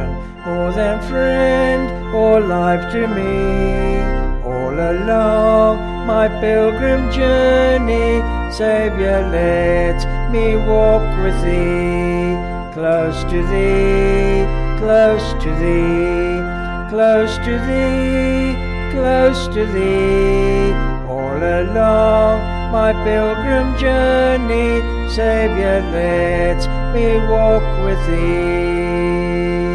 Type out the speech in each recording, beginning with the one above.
more than friend or life to me. All along my pilgrim journey, Saviour, let me walk with thee, close to thee, close to thee, close to thee, close to thee. All along my pilgrim journey, Saviour, let me walk with thee.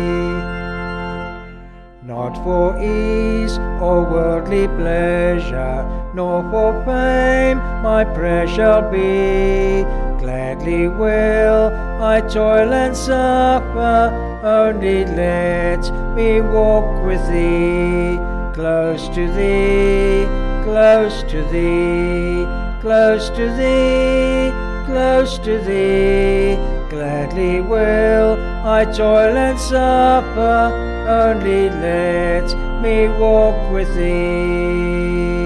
Not for ease or worldly pleasure, nor for fame my prayer shall be. Gladly will I toil and suffer, only let me walk with thee, close to thee, close to thee, close to thee, close to thee. Gladly will I toil and suffer, only let me walk with thee.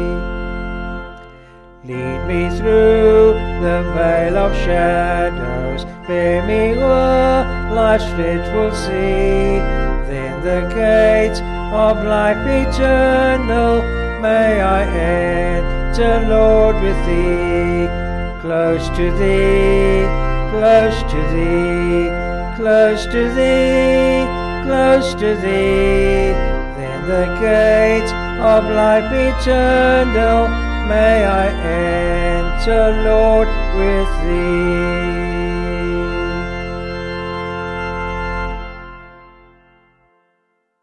Lead me through the vale of shadows, bear me o'er life's fitful sea. Then the gate of life eternal may I enter, Lord, with thee, close to thee, close to thee, close to thee, close to thee. Then the gate of life eternal may I enter, Lord, with thee.